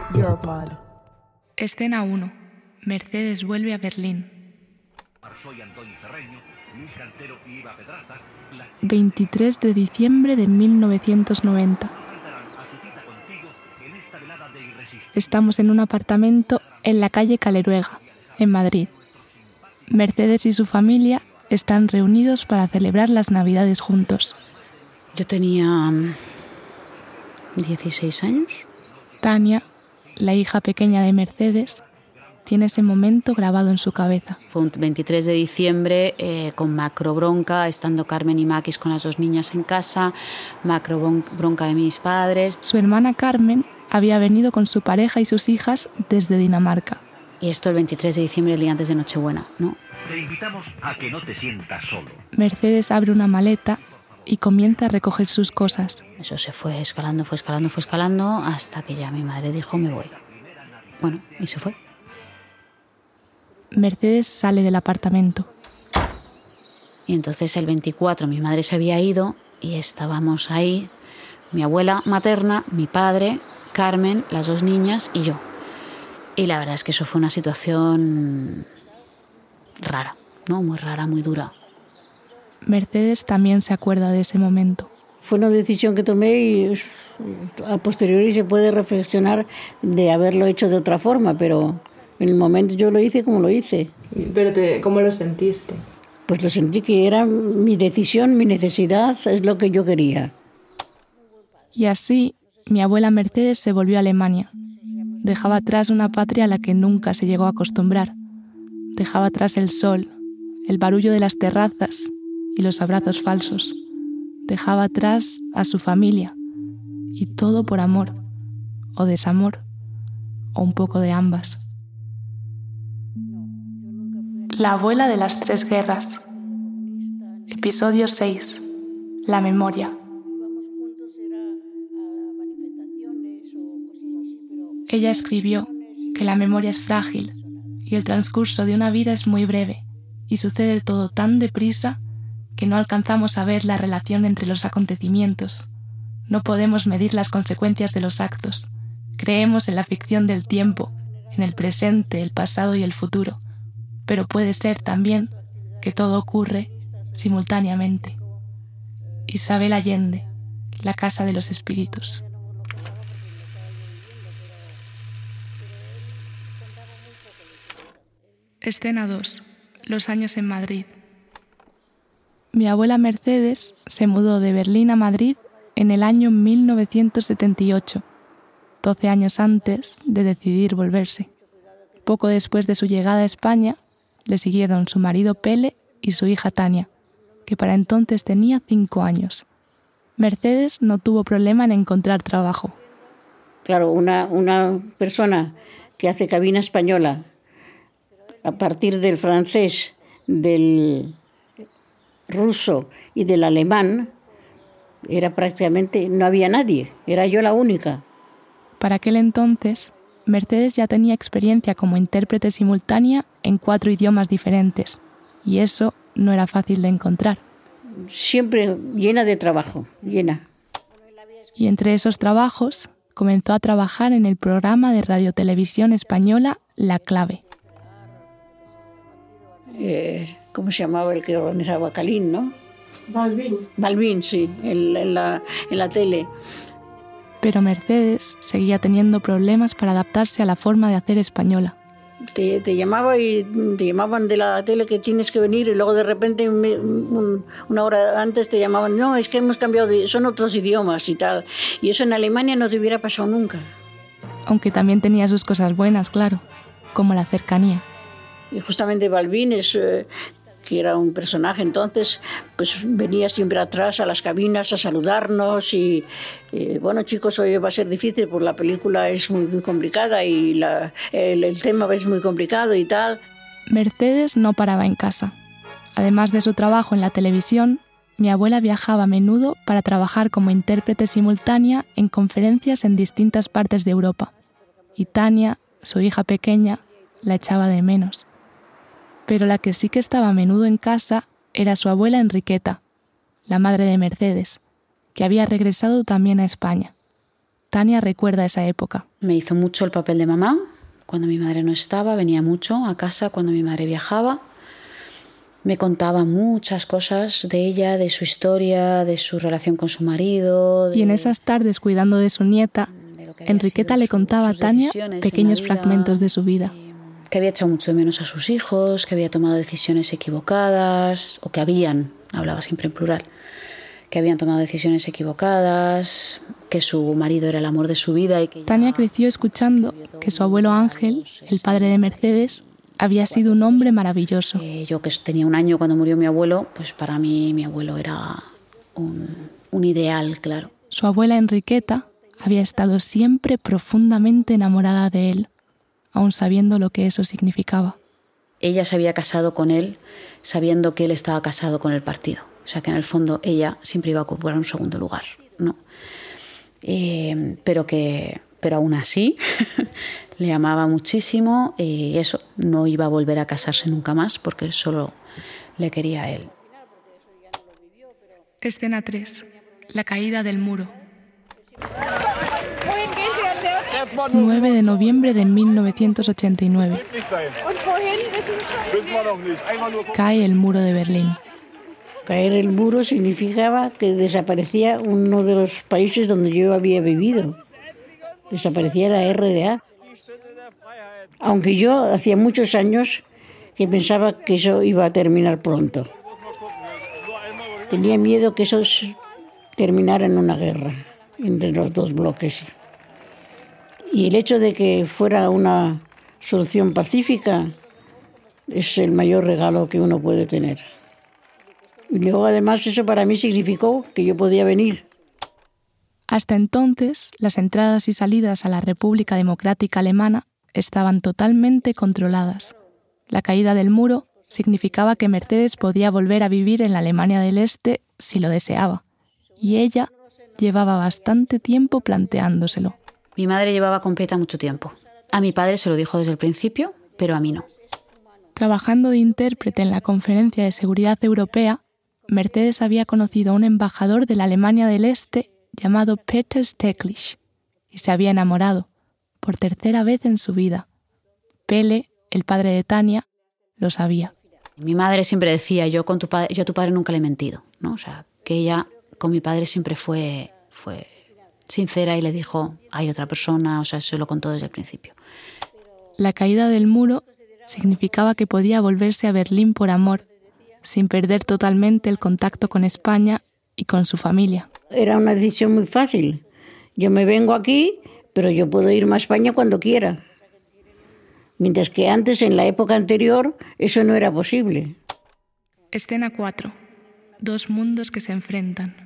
Europod. Escena 1. Mercedes vuelve a Berlín. 23 de diciembre de 1990. Estamos en un apartamento en la calle Caleruega, en Madrid. Mercedes y su familia están reunidos para celebrar las Navidades juntos. Yo tenía 16 años. Tania, la hija pequeña de Mercedes, tiene ese momento grabado en su cabeza. Fue un 23 de diciembre con macro bronca, estando Carmen y Maquis con las dos niñas en casa, macro bronca de mis padres. Su hermana Carmen había venido con su pareja y sus hijas desde Dinamarca. Y esto el 23 de diciembre, el día antes de Nochebuena, ¿no? Te invitamos a que no te sientas solo. Mercedes abre una maleta y comienza a recoger sus cosas. Eso se fue escalando, hasta que ya mi madre dijo, me voy. Bueno, y se fue. Mercedes sale del apartamento. Y entonces el 24 mi madre se había ido y estábamos ahí, mi abuela materna, mi padre, Carmen, las dos niñas y yo. Y la verdad es que eso fue una situación rara, ¿no? Muy rara, muy dura. Mercedes también se acuerda de ese momento. Fue una decisión que tomé y a posteriori se puede reflexionar de haberlo hecho de otra forma, pero en el momento yo lo hice como lo hice. ¿Pero cómo lo sentiste? Pues lo sentí que era mi decisión, mi necesidad, es lo que yo quería. Y así, mi abuela Mercedes se volvió a Alemania. Dejaba atrás una patria a la que nunca se llegó a acostumbrar. Dejaba atrás el sol, el barullo de las terrazas y los abrazos falsos. Dejaba atrás a su familia. Y todo por amor, o desamor, o un poco de ambas. La abuela de las tres guerras. Episodio 6. La memoria. Ella escribió que la memoria es frágil y el transcurso de una vida es muy breve y sucede todo tan deprisa que no alcanzamos a ver la relación entre los acontecimientos. No podemos medir las consecuencias de los actos. Creemos en la ficción del tiempo, en el presente, el pasado y el futuro, pero puede ser también que todo ocurre simultáneamente. Isabel Allende, La Casa de los Espíritus. Escena 2. Los años en Madrid. Mi abuela Mercedes se mudó de Berlín a Madrid en el año 1978, 12 años antes de decidir volverse. Poco después de su llegada a España, le siguieron su marido Pele y su hija Tania, que para entonces tenía 5 años. Mercedes no tuvo problema en encontrar trabajo. Claro, una persona que hace cabina española a partir del francés, del ruso y del alemán, era prácticamente, no había nadie, era yo la única. Para aquel entonces, Mercedes ya tenía experiencia como intérprete simultánea en 4 idiomas diferentes, y eso no era fácil de encontrar. Siempre llena de trabajo, llena. Y entre esos trabajos, comenzó a trabajar en el programa de radiotelevisión española La Clave. ¿Cómo se llamaba el que organizaba Calín, no? Balbín. Balbín, sí, en la tele. Pero Mercedes seguía teniendo problemas para adaptarse a la forma de hacer española. Te llamaba y te llamaban de la tele que tienes que venir y luego de repente una hora antes te llamaban, no, es que hemos cambiado, son otros idiomas y tal. Y eso en Alemania no te hubiera pasado nunca. Aunque también tenía sus cosas buenas, claro, como la cercanía. Y justamente Balbín, que era un personaje entonces, pues venía siempre atrás a las cabinas a saludarnos y bueno, chicos, hoy va a ser difícil porque la película es muy, muy complicada y el tema es muy complicado y tal. Mercedes no paraba en casa. Además de su trabajo en la televisión, mi abuela viajaba a menudo para trabajar como intérprete simultánea en conferencias en distintas partes de Europa. Y Tania, su hija pequeña, la echaba de menos. Pero la que sí que estaba a menudo en casa era su abuela Enriqueta, la madre de Mercedes, que había regresado también a España. Tania recuerda esa época. Me hizo mucho el papel de mamá cuando mi madre no estaba, venía mucho a casa cuando mi madre viajaba. Me contaba muchas cosas de ella, de su historia, de su relación con su marido. Y en esas tardes cuidando de su nieta, Enriqueta le contaba a Tania pequeños fragmentos de su vida. Que había echado mucho de menos a sus hijos, que había tomado decisiones equivocadas, o que habían, hablaba siempre en plural, que habían tomado decisiones equivocadas, que su marido era el amor de su vida. Y que Tania creció escuchando que su abuelo Ángel, el padre de Mercedes, había sido un hombre maravilloso. Yo que tenía 1 año cuando murió mi abuelo, pues para mí mi abuelo era un ideal, claro. Su abuela Enriqueta había estado siempre profundamente enamorada de él, aun sabiendo lo que eso significaba. Ella se había casado con él sabiendo que él estaba casado con el partido. O sea que en el fondo ella siempre iba a ocupar un segundo lugar, ¿no? Pero aún así le amaba muchísimo y eso, no iba a volver a casarse nunca más porque solo le quería a él. Escena 3. La caída del muro. 9 de noviembre de 1989. Cae el muro de Berlín. Caer el muro significaba que desaparecía uno de los países donde yo había vivido. Desaparecía la RDA. Aunque yo hacía muchos años que pensaba que eso iba a terminar pronto. Tenía miedo que eso terminara en una guerra entre los dos bloques. Y el hecho de que fuera una solución pacífica es el mayor regalo que uno puede tener. Y luego además eso para mí significó que yo podía venir. Hasta entonces, las entradas y salidas a la República Democrática Alemana estaban totalmente controladas. La caída del muro significaba que Mercedes podía volver a vivir en la Alemania del Este si lo deseaba. Y ella llevaba bastante tiempo planteándoselo. Mi madre llevaba con Peta mucho tiempo. A mi padre se lo dijo desde el principio, pero a mí no. Trabajando de intérprete en la Conferencia de Seguridad Europea, Mercedes había conocido a un embajador de la Alemania del Este llamado Peter Steklich y se había enamorado, por 3ª vez en su vida. Pele, el padre de Tania, lo sabía. Mi madre siempre decía, yo a tu padre nunca le he mentido, ¿no? O sea, que ella con mi padre siempre fue sincera y le dijo, hay otra persona, o sea, se lo contó desde el principio. La caída del muro significaba que podía volverse a Berlín por amor, sin perder totalmente el contacto con España y con su familia. Era una decisión muy fácil. Yo me vengo aquí, pero yo puedo irme a España cuando quiera. Mientras que antes, en la época anterior, eso no era posible. Escena 4. 2 mundos que se enfrentan.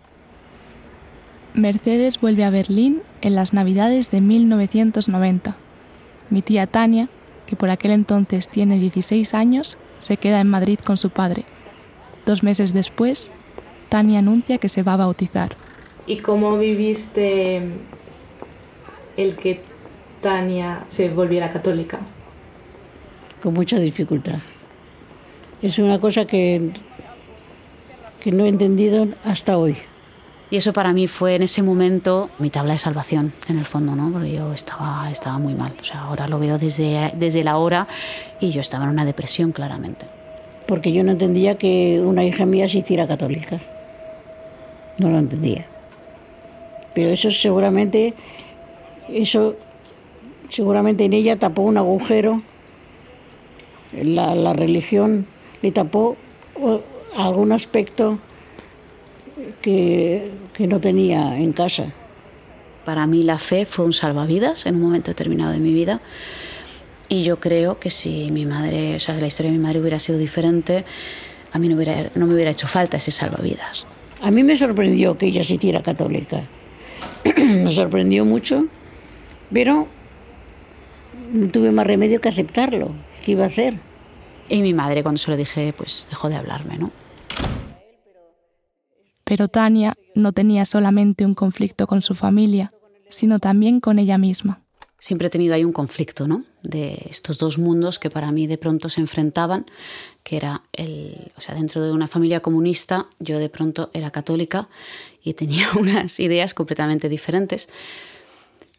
Mercedes vuelve a Berlín en las Navidades de 1990. Mi tía Tania, que por aquel entonces tiene 16 años, se queda en Madrid con su padre. 2 meses después, Tania anuncia que se va a bautizar. ¿Y cómo viviste el que Tania se volviera católica? Con mucha dificultad. Es una cosa que no he entendido hasta hoy. Y eso para mí fue en ese momento mi tabla de salvación, en el fondo, ¿no? Porque yo estaba muy mal. O sea, ahora lo veo desde la hora y yo estaba en una depresión, claramente. Porque yo no entendía que una hija mía se hiciera católica. No lo entendía. Pero eso seguramente en ella tapó un agujero. La religión le tapó algún aspecto que no tenía en casa. Para mí la fe fue un salvavidas en un momento determinado de mi vida y yo creo que si mi madre, o sea, la historia de mi madre hubiera sido diferente, a mí no me hubiera hecho falta ese salvavidas. A mí me sorprendió que ella se hiciera católica. Me sorprendió mucho, pero no tuve más remedio que aceptarlo. ¿Qué iba a hacer? Y mi madre, cuando se lo dije, pues dejó de hablarme, ¿no? Pero Tania no tenía solamente un conflicto con su familia, sino también con ella misma. Siempre he tenido ahí un conflicto, ¿no? De estos 2 mundos que para mí de pronto se enfrentaban, que era dentro de una familia comunista, yo de pronto era católica y tenía unas ideas completamente diferentes.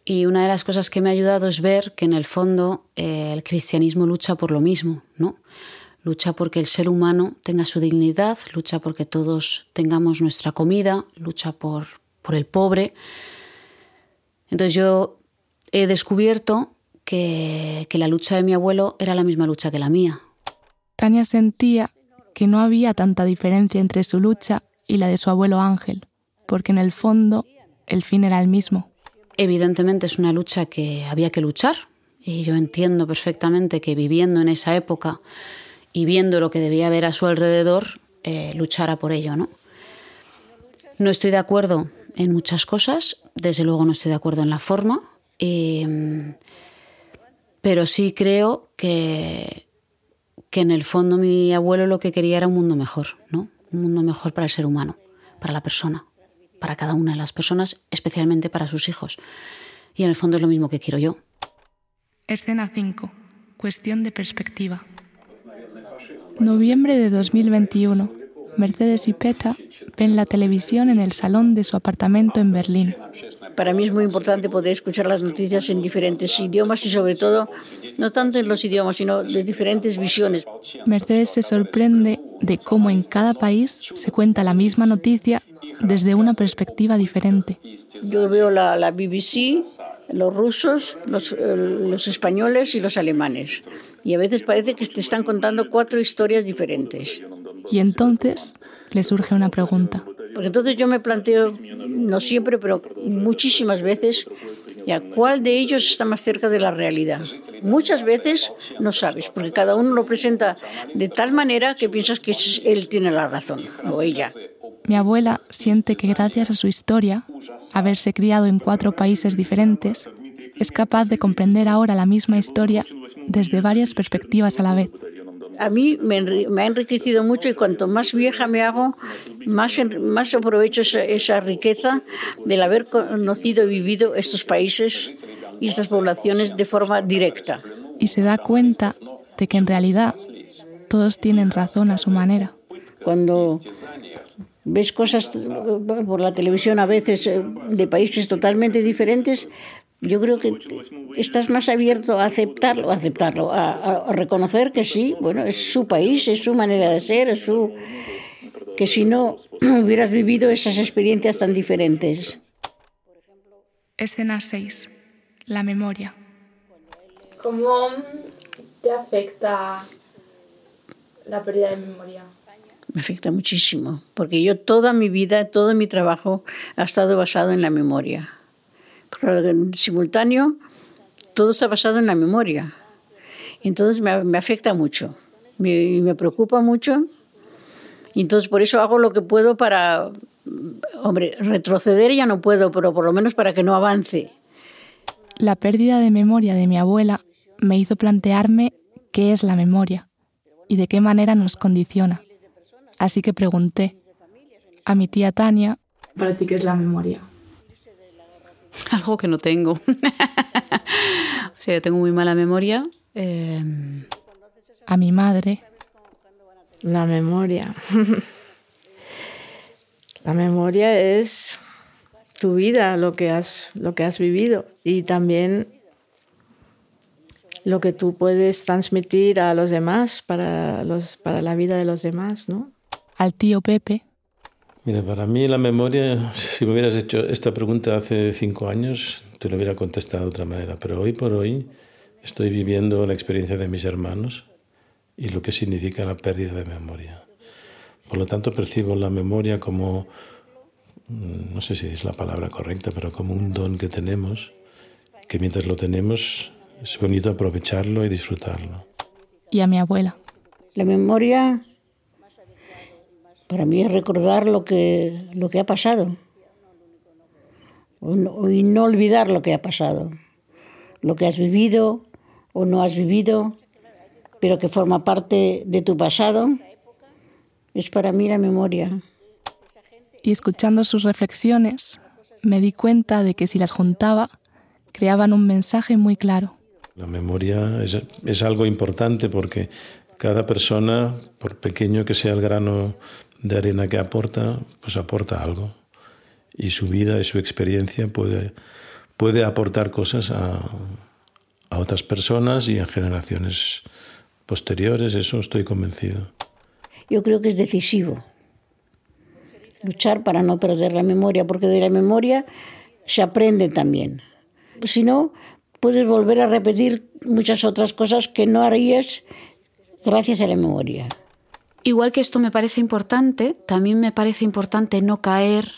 Y una de las cosas que me ha ayudado es ver que en el fondo el cristianismo lucha por lo mismo, ¿no? Lucha porque el ser humano tenga su dignidad, lucha porque todos tengamos nuestra comida, lucha por el pobre. Entonces yo he descubierto que la lucha de mi abuelo era la misma lucha que la mía. Tania sentía que no había tanta diferencia entre su lucha y la de su abuelo Ángel, porque en el fondo el fin era el mismo. Evidentemente es una lucha que había que luchar, y yo entiendo perfectamente que viviendo en esa época y viendo lo que debía haber a su alrededor, luchara por ello, ¿no? No estoy de acuerdo en muchas cosas, desde luego no estoy de acuerdo en la forma, pero sí creo que en el fondo mi abuelo lo que quería era un mundo mejor, ¿no? Un mundo mejor para el ser humano, para la persona, para cada una de las personas, especialmente para sus hijos. Y en el fondo es lo mismo que quiero yo. Escena 5. Cuestión de perspectiva. Noviembre de 2021. Mercedes y Petra ven la televisión en el salón de su apartamento en Berlín. Para mí es muy importante poder escuchar las noticias en diferentes idiomas y sobre todo, no tanto en los idiomas, sino de diferentes visiones. Mercedes se sorprende de cómo en cada país se cuenta la misma noticia desde una perspectiva diferente. Yo veo la BBC, los rusos, los españoles y los alemanes. Y a veces parece que te están contando 4 historias diferentes. Y entonces le surge una pregunta. Porque entonces yo me planteo, no siempre, pero muchísimas veces, ¿cuál de ellos está más cerca de la realidad? Muchas veces no sabes, porque cada uno lo presenta de tal manera que piensas que él tiene la razón, o ella. Mi abuela siente que gracias a su historia, haberse criado en 4 países diferentes, es capaz de comprender ahora la misma historia desde varias perspectivas a la vez. A mí me ha enriquecido mucho y cuanto más vieja me hago, más aprovecho esa riqueza del haber conocido y vivido estos países y estas poblaciones de forma directa. Y se da cuenta de que en realidad todos tienen razón a su manera. Cuando ves cosas por la televisión a veces de países totalmente diferentes, yo creo que estás más abierto a aceptarlo, a reconocer que sí, bueno, es su país, es su manera de ser, que si no hubieras vivido esas experiencias tan diferentes. Escena 6. La memoria. ¿Cómo te afecta la pérdida de memoria? Me afecta muchísimo, porque yo toda mi vida, todo mi trabajo ha estado basado en la memoria. Pero en simultáneo, todo está basado en la memoria. Entonces me afecta mucho, me preocupa mucho. Y entonces por eso hago lo que puedo para, retroceder ya no puedo, pero por lo menos para que no avance. La pérdida de memoria de mi abuela me hizo plantearme qué es la memoria y de qué manera nos condiciona. Así que pregunté a mi tía Tania, ¿para ti qué es la memoria? Algo que no tengo. O sea, yo tengo muy mala memoria. A mi madre. La memoria. La memoria es tu vida, lo que has vivido y también lo que tú puedes transmitir a los demás para la vida de los demás, ¿no? Al tío Pepe. Mira, para mí la memoria, si me hubieras hecho esta pregunta hace 5 años, te lo hubiera contestado de otra manera. Pero hoy por hoy estoy viviendo la experiencia de mis hermanos y lo que significa la pérdida de memoria. Por lo tanto, percibo la memoria como, no sé si es la palabra correcta, pero como un don que tenemos, que mientras lo tenemos es bonito aprovecharlo y disfrutarlo. Y a mi abuela. La memoria para mí es recordar lo que ha pasado y no olvidar lo que ha pasado, lo que has vivido o no has vivido, pero que forma parte de tu pasado, es para mí la memoria. Y escuchando sus reflexiones, me di cuenta de que si las juntaba, creaban un mensaje muy claro. La memoria es algo importante porque cada persona, por pequeño que sea el grano de arena que aporta, pues aporta algo. Y su vida y su experiencia puede puede aportar cosas a otras personas y a generaciones posteriores, eso estoy convencido. Yo creo que es decisivo luchar para no perder la memoria, porque de la memoria se aprende también. Si no, puedes volver a repetir muchas otras cosas que no harías gracias a la memoria. Igual que esto me parece importante, también me parece importante no caer,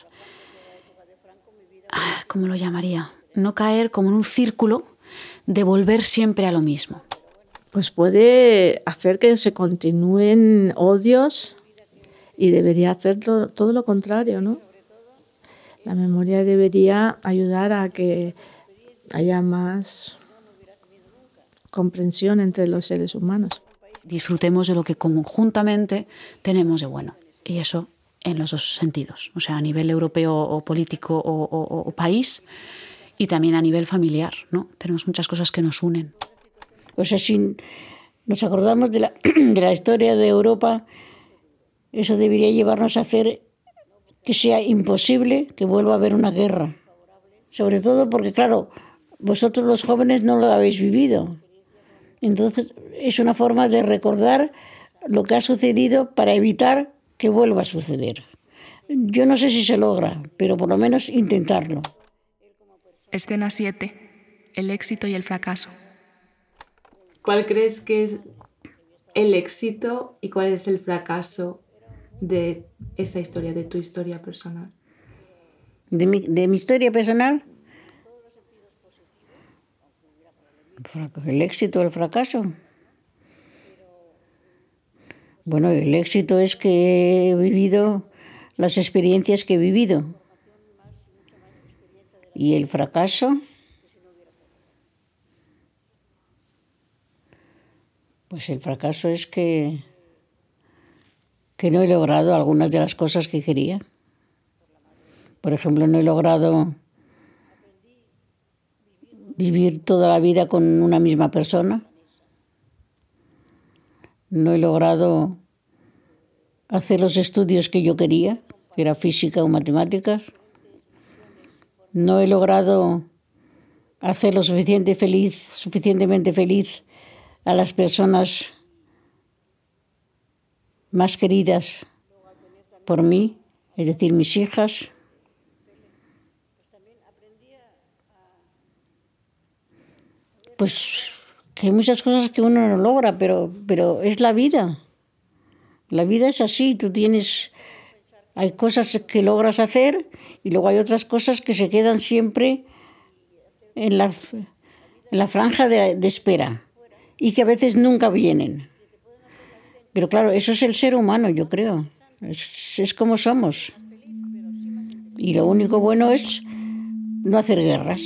¿cómo lo llamaría? No caer como en un círculo de volver siempre a lo mismo. Pues puede hacer que se continúen odios y debería hacer todo lo contrario, ¿no? La memoria debería ayudar a que haya más comprensión entre los seres humanos. Disfrutemos de lo que conjuntamente tenemos de bueno. Y eso en los dos sentidos. O sea, a nivel europeo o político o país, y también a nivel familiar, ¿no? Tenemos muchas cosas que nos unen. O sea, si nos acordamos de la historia de Europa, eso debería llevarnos a hacer que sea imposible que vuelva a haber una guerra. Sobre todo porque, claro, vosotros los jóvenes no lo habéis vivido. Entonces, es una forma de recordar lo que ha sucedido para evitar que vuelva a suceder. Yo no sé si se logra, pero por lo menos intentarlo. Escena 7. El éxito y el fracaso. ¿Cuál crees que es el éxito y cuál es el fracaso de esa historia, de tu historia personal? ¿De mi historia personal? ¿El éxito o el fracaso? Bueno, el éxito es que he vivido las experiencias que he vivido. ¿Y el fracaso? Pues el fracaso es que no he logrado algunas de las cosas que quería. Por ejemplo, no he logrado vivir toda la vida con una misma persona. No he logrado hacer los estudios que yo quería, que era física o matemáticas. No he logrado hacer lo suficientemente feliz a las personas más queridas por mí, es decir, mis hijas. Pues que hay muchas cosas que uno no logra, pero es la vida. La vida es así, hay cosas que logras hacer y luego hay otras cosas que se quedan siempre en la franja de espera y que a veces nunca vienen. Pero claro, eso es el ser humano, yo creo. Es como somos. Y lo único bueno es no hacer guerras.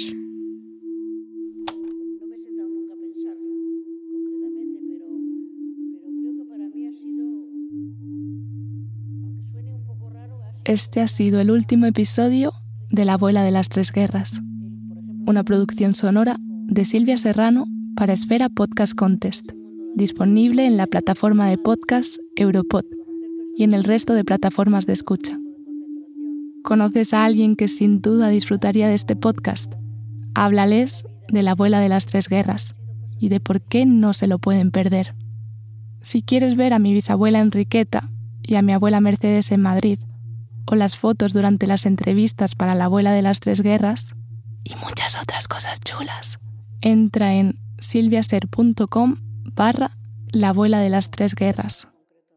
Este ha sido el último episodio de La abuela de las tres guerras, una producción sonora de Silvia Serrano para Esfera Podcast Contest, disponible en la plataforma de podcast Europod y en el resto de plataformas de escucha. ¿Conoces a alguien que sin duda disfrutaría de este podcast? Háblales de La abuela de las tres guerras y de por qué no se lo pueden perder. Si quieres ver a mi bisabuela Enriqueta y a mi abuela Mercedes en Madrid, o las fotos durante las entrevistas para La abuela de las tres guerras, y muchas otras cosas chulas, entra en silviaser.com/La abuela de las tres guerras.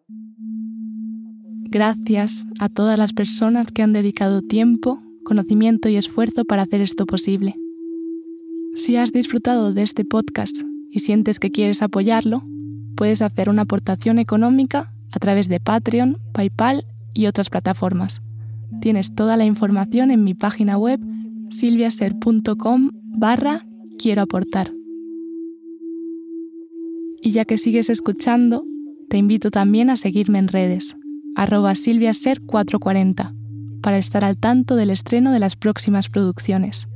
Gracias a todas las personas que han dedicado tiempo, conocimiento y esfuerzo para hacer esto posible. Si has disfrutado de este podcast y sientes que quieres apoyarlo, puedes hacer una aportación económica a través de Patreon, PayPal y otras plataformas. Tienes toda la información en mi página web silviaser.com/quiero aportar. Y ya que sigues escuchando, te invito también a seguirme en redes, @silviaser440, para estar al tanto del estreno de las próximas producciones.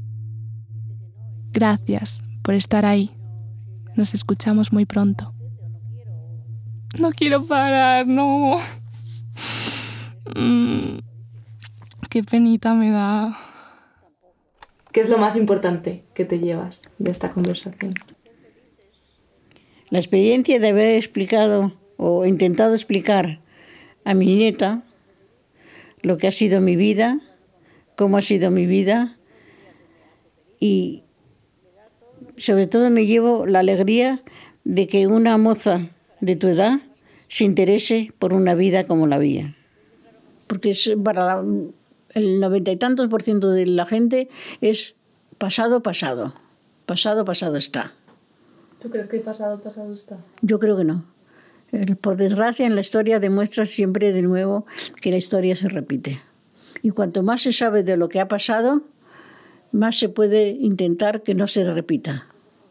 Gracias por estar ahí. Nos escuchamos muy pronto. No quiero parar, no. Qué penita me da. ¿Qué es lo más importante que te llevas de esta conversación? La experiencia de haber explicado o intentado explicar a mi nieta lo que ha sido mi vida, cómo ha sido mi vida, y sobre todo me llevo la alegría de que una moza de tu edad se interese por una vida como la mía. Porque para el 90 y tantos % de la gente es pasado, pasado. Pasado, pasado está. ¿Tú crees que el pasado, pasado está? Yo creo que no. Por desgracia, en la historia demuestra siempre de nuevo que la historia se repite. Y cuanto más se sabe de lo que ha pasado, más se puede intentar que no se repita.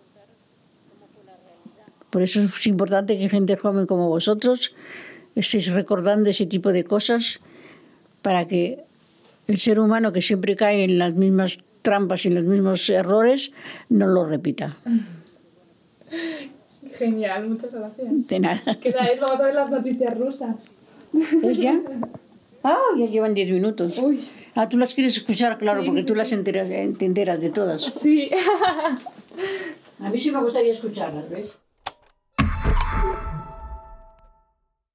Por eso es importante que gente joven como vosotros estéis recordando ese tipo de cosas para que el ser humano, que siempre cae en las mismas trampas y en los mismos errores, no lo repita. Genial, muchas gracias. De nada. ¿Qué tal? Vamos a ver las noticias rusas. ¿Es ya? Ya llevan 10 minutos. Uy. Tú las quieres escuchar, claro, Sí, porque tú sí. las enteras de todas. Sí. A mí sí me gustaría escucharlas, ¿ves?